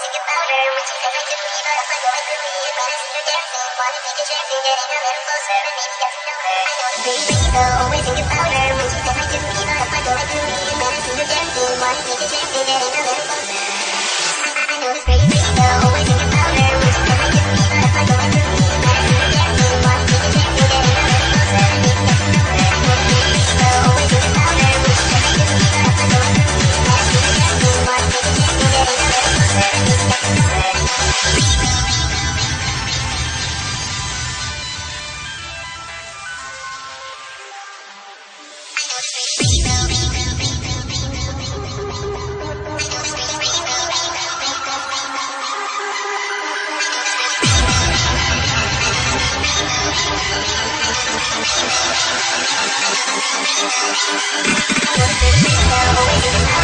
think about her when she said I couldn't leave her. I know I could leave, but I see her dancing. Wanna take a chance and getting a little closer and maybe get to know her. I know it's pretty freaky though, always think about her when she said I couldn't leave her. I know I could leave, but I see her dancing. Wanna take a chance and getting a little closer. I know it's pretty freaky though, always think about her when she said I couldn't leave her. I know I could leave, but I see her dancing. Wanna take a chance and getting a little closer and maybe get to know her. I know it's pretty freaky though, always think about her when she said I couldn't leave her. I know I could leave, but I see her dancing. Wanna take a chance and getting a little closer and maybe get to know her. I know it's pretty freaky though, always think about